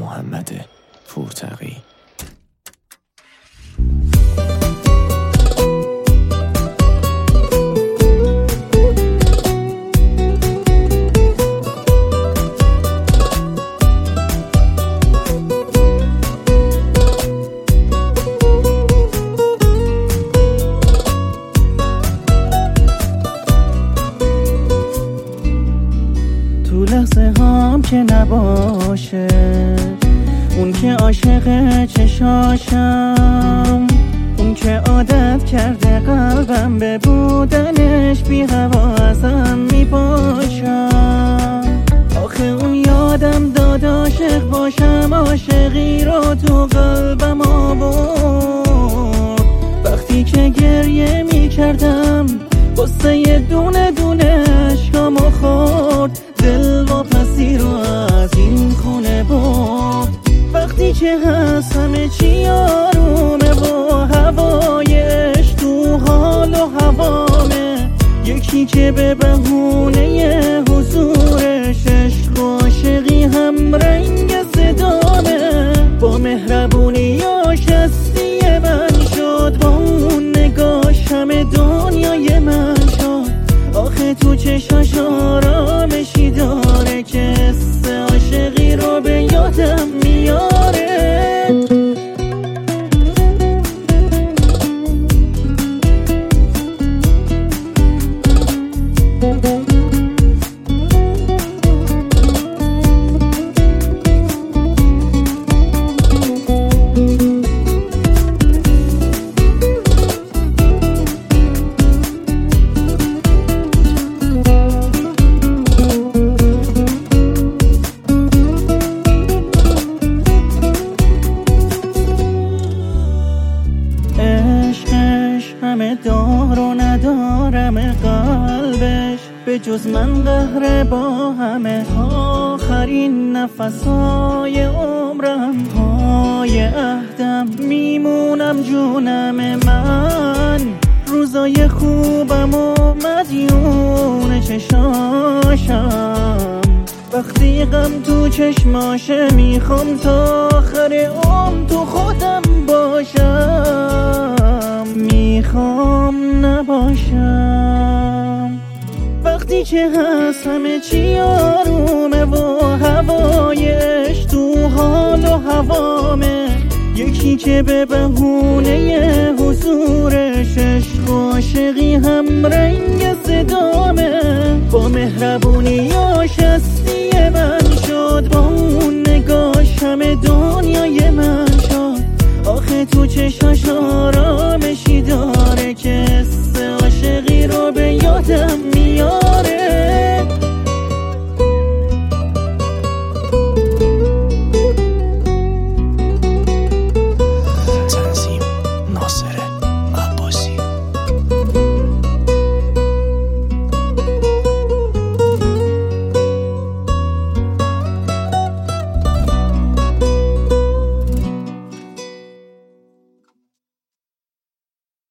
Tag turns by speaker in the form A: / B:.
A: محمد پورتقی.
B: تو لحظه هام که نباشه اون که عاشق چشاشم، اون که عادت کرده قلبم به بودنش بی حواسم میپاشم. آخه اون یادم داد عاشق باشم، عاشقی رو تو قلبم آورد. وقتی که گریه میکردم قصه یه دونه دونه عشقامو خورد، دل واپسی رو از این خونه برد. وقتی که هست همه چی آرومه و هوایش تو حال و هوامه، یکی که به بهونه حضورش عشق و عاشقی هم رنگ صدامه. با مهربونیاش هستی من شد، با اون نگاش همه دنیای من شد. آخه تو چشاش آرامشی داره که حس عاشقی رو به یادم میاره. همه دار و ندارم قلبش، به جز من قهر با همه. آخرین نفسای عمرم پای عهدم میمونم جونم من. روزای خوبم و مدیون چشاشم، وقتی غم تو چشماشه میخوام تا آخر عمر تو خودم باشم، میخوام نباشم. وقتی که هست همه چی آرومه و هوایش تو حال و هوامه، یکی که به بهونه حضورش عشق و عاشقی هم رنگ صدامه. با مهربونیاش هستی من شد، با اون نگاش همه دنیای من شد. آخه تو چشاش آرام